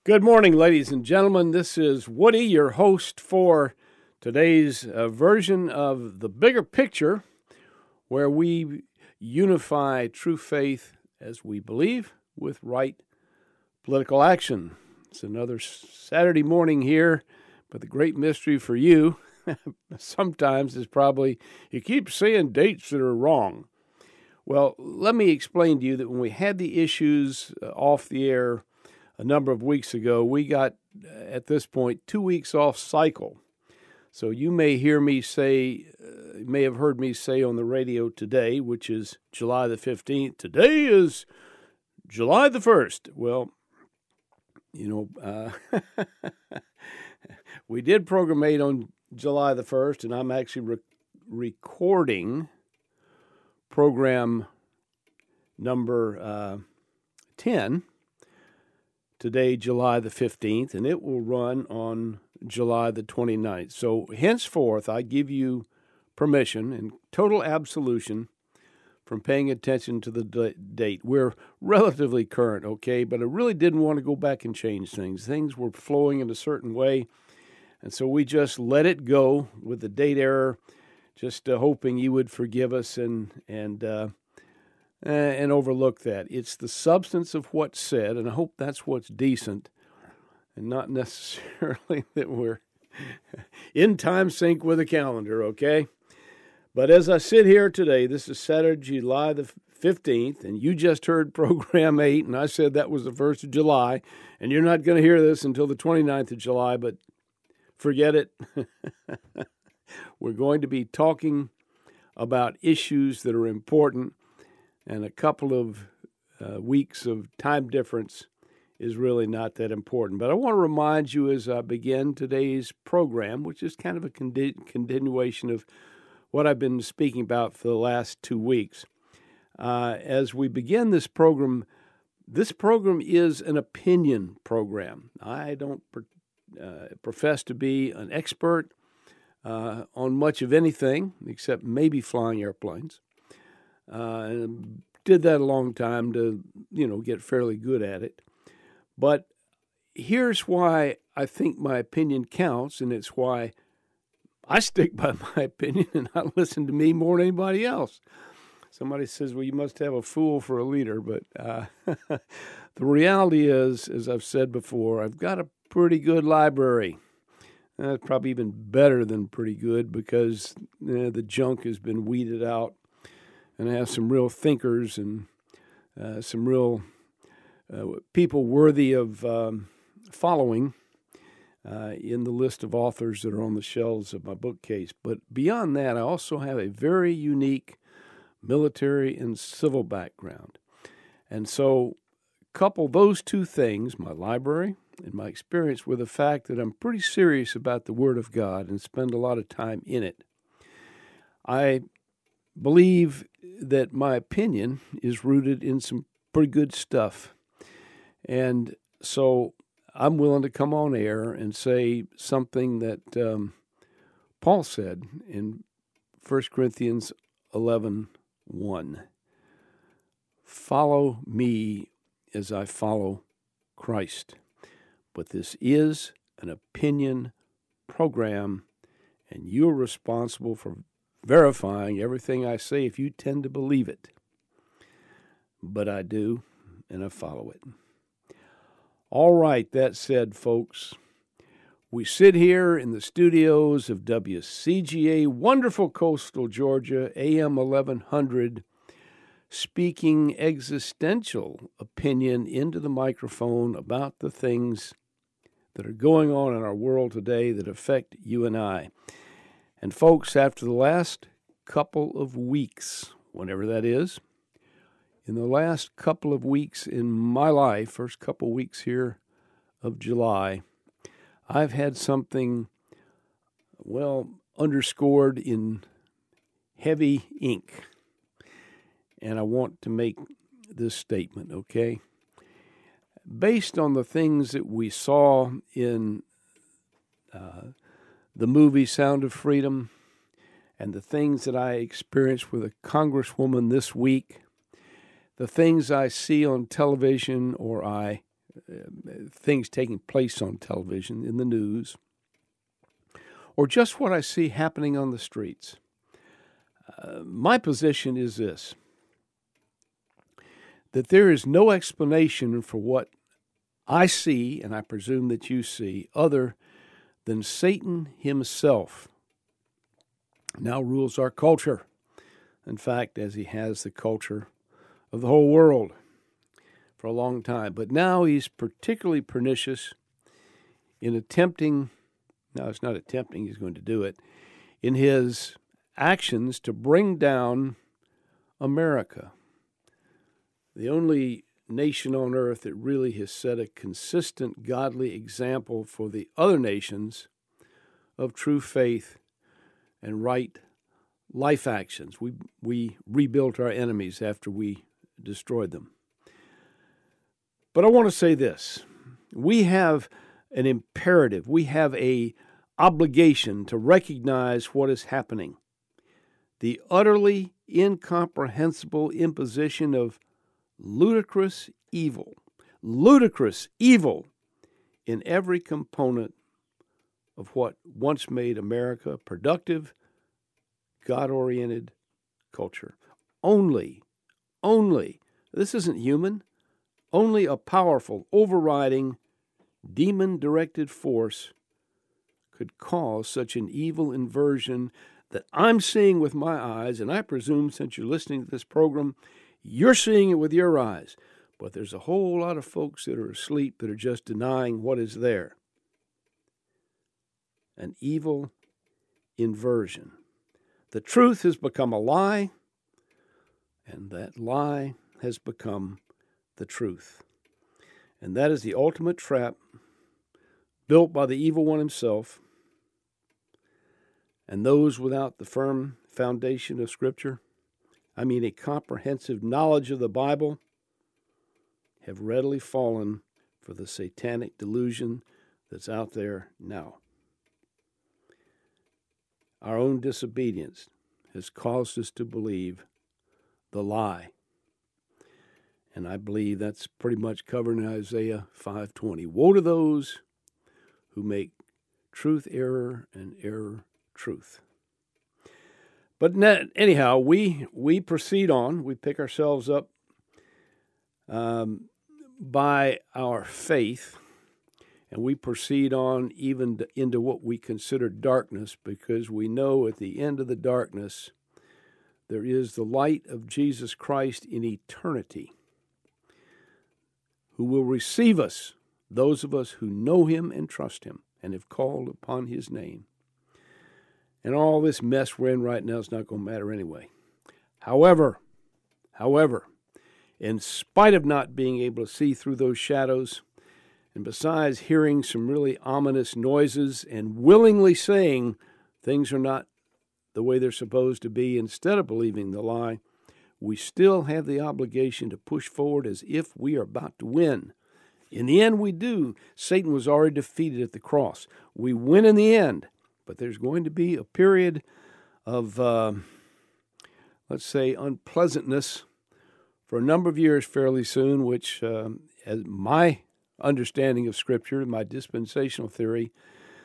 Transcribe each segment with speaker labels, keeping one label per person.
Speaker 1: Good morning, ladies and gentlemen. This is Woody, your host for today's version of The Bigger Picture, where we unify true faith as we believe with right political action. It's another Saturday morning here, but the great mystery for you sometimes is probably you keep saying dates that are wrong. Well, let me explain to you that when we had the issues off the air a number of weeks ago, we got, at this point, 2 weeks off cycle. So you may hear me say, may have heard me say on the radio today, which is July the 15th, today is July the 1st. Well, we did Program 8 on July the 1st, and I'm actually recording program number 10 today, July the 15th, and it will run on July the 29th. So henceforth, I give you permission and total absolution from paying attention to the date. We're relatively current, okay, but I really didn't want to go back and change things. Things were flowing in a certain way, and so we just let it go with the date error, just hoping you would forgive us and overlook that. It's the substance of what's said, and I hope that's what's decent, and not necessarily that we're in time sync with the calendar, okay? But as I sit here today, this is Saturday, July the 15th, and you just heard Program 8, and I said that was the 1st of July, and you're not going to hear this until the 29th of July, but forget it. We're going to be talking about issues that are important, and a couple of weeks of time difference is really not that important. But I want to remind you as I begin today's program, which is kind of a continuation of what I've been speaking about for the last 2 weeks. As we begin this program is an opinion program. I don't profess to be an expert on much of anything except maybe flying airplanes. And did that a long time to, get fairly good at it. But here's why I think my opinion counts, and it's why I stick by my opinion and I listen to me more than anybody else. Somebody says, well, you must have a fool for a leader, but the reality is, as I've said before, I've got a pretty good library. Probably even better than pretty good because the junk has been weeded out. And I have some real thinkers and some real people worthy of following in the list of authors that are on the shelves of my bookcase. But beyond that, I also have a very unique military and civil background. And so couple those two things, my library and my experience, with the fact that I'm pretty serious about the Word of God and spend a lot of time in it. I believe that my opinion is rooted in some pretty good stuff. And so I'm willing to come on air and say something that Paul said in 1 Corinthians 11:1. Follow me as I follow Christ. But this is an opinion program, and you're responsible for verifying everything I say if you tend to believe it. But I do, and I follow it. All right, that said, folks, we sit here in the studios of WCGA, wonderful coastal Georgia, AM 1100, speaking existential opinion into the microphone about the things that are going on in our world today that affect you and I. And folks, after the last couple of weeks, whenever that is, in the last couple of weeks in my life, first couple of weeks here of July, I've had something, underscored in heavy ink. And I want to make this statement, okay? Based on the things that we saw in the movie Sound of Freedom and the things that I experienced with a congresswoman this week, the things I see on television or I things taking place on television, in the news, or just what I see happening on the streets. My position is this, that there is no explanation for what I see, and I presume that you see, other than Satan himself now rules our culture. In fact, as he has the culture of the whole world for a long time. But now he's particularly pernicious in attempting, no, it's not attempting, he's going to do it, in his actions to bring down America, the only nation on earth that really has set a consistent godly example for the other nations of true faith and right life actions. We rebuilt our enemies after we destroyed them. But I want to say this. We have an imperative. We have a obligation to recognize what is happening. The utterly incomprehensible imposition of ludicrous evil in every component of what once made America a productive, God-oriented culture. Only, this isn't human, only a powerful, overriding, demon-directed force could cause such an evil inversion that I'm seeing with my eyes, and I presume since you're listening to this program, you're seeing it with your eyes. But there's a whole lot of folks that are asleep that are just denying what is there. An evil inversion. The truth has become a lie, and that lie has become the truth. And that is the ultimate trap built by the evil one himself and those without the firm foundation of Scripture, I mean a comprehensive knowledge of the Bible, have readily fallen for the satanic delusion that's out there now. Our own disobedience has caused us to believe the lie. And I believe that's pretty much covered in Isaiah 5:20. Woe to those who make truth error and error truth. But anyhow, we proceed on. We pick ourselves up by our faith, and we proceed on even into what we consider darkness, because we know at the end of the darkness there is the light of Jesus Christ in eternity, who will receive us, those of us who know him and trust him and have called upon his name. And all this mess we're in right now is not going to matter anyway. However, in spite of not being able to see through those shadows, and besides hearing some really ominous noises and willingly saying things are not the way they're supposed to be instead of believing the lie, we still have the obligation to push forward as if we are about to win. In the end, we do. Satan was already defeated at the cross. We win in the end, but there's going to be a period of, let's say, unpleasantness for a number of years fairly soon, which, as my understanding of Scripture, my dispensational theory,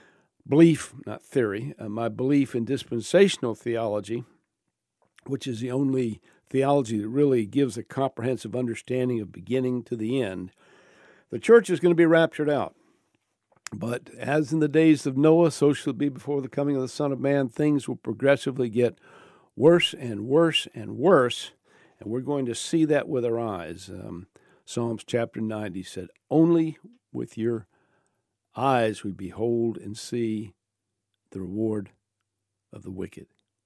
Speaker 1: my belief in dispensational theology, which is the only theology that really gives a comprehensive understanding of beginning to the end, the church is going to be raptured out. But as in the days of Noah, so shall it be before the coming of the Son of Man. Things will progressively get worse and worse and worse, and we're going to see that with our eyes. Psalms chapter 90 said, "Only with your eyes we behold and see the reward of the wicked."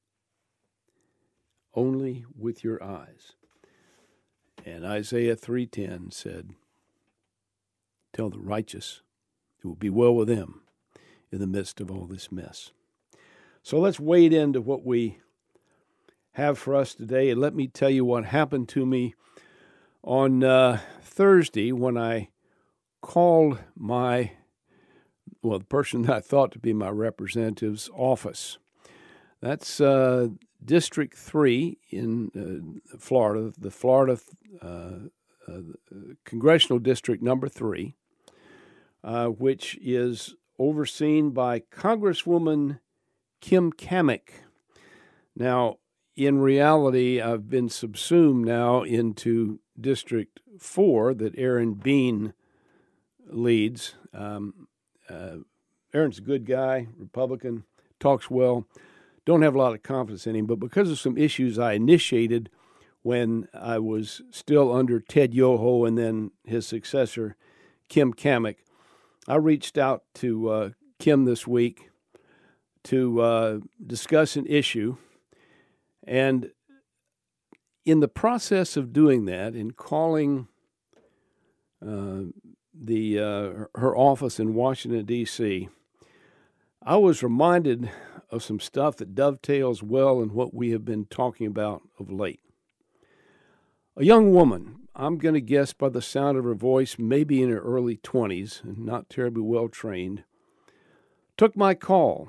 Speaker 1: Only with your eyes. And Isaiah 3:10 said, "Tell the righteous it will be well with them in the midst of all this mess." So let's wade into what we have for us today, and let me tell you what happened to me on Thursday when I called the person that I thought to be my representative's office. That's District 3 in Florida, the Florida Congressional District Number 3, which is overseen by Congresswoman Kim Kamek. Now, in reality, I've been subsumed now into District 4 that Aaron Bean leads. Aaron's a good guy, Republican, talks well. Don't have a lot of confidence in him, but because of some issues I initiated when I was still under Ted Yoho and then his successor, Kim Kamek, I reached out to Kim this week to discuss an issue. And in the process of doing that, in calling her office in Washington, D.C., I was reminded of some stuff that dovetails well in what we have been talking about of late. A young woman, I'm going to guess by the sound of her voice, maybe in her early 20s and not terribly well trained, took my call.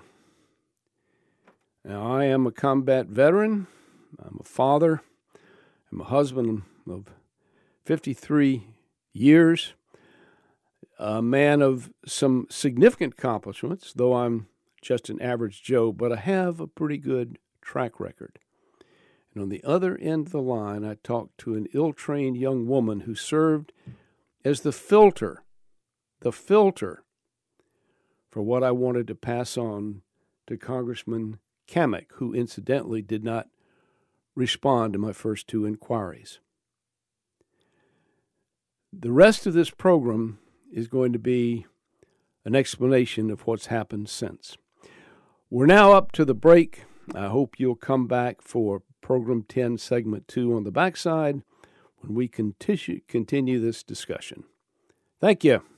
Speaker 1: Now, I am a combat veteran. I'm a father. I'm a husband of 53 years, a man of some significant accomplishments, though I'm just an average Joe, but I have a pretty good track record. And on the other end of the line, I talked to an ill-trained young woman who served as the filter for what I wanted to pass on to Congressman Kamek, who incidentally did not respond to my first two inquiries. The rest of this program is going to be an explanation of what's happened since. We're now up to the break. I hope you'll come back for Program 10, Segment 2 on the backside when we continue this discussion. Thank you.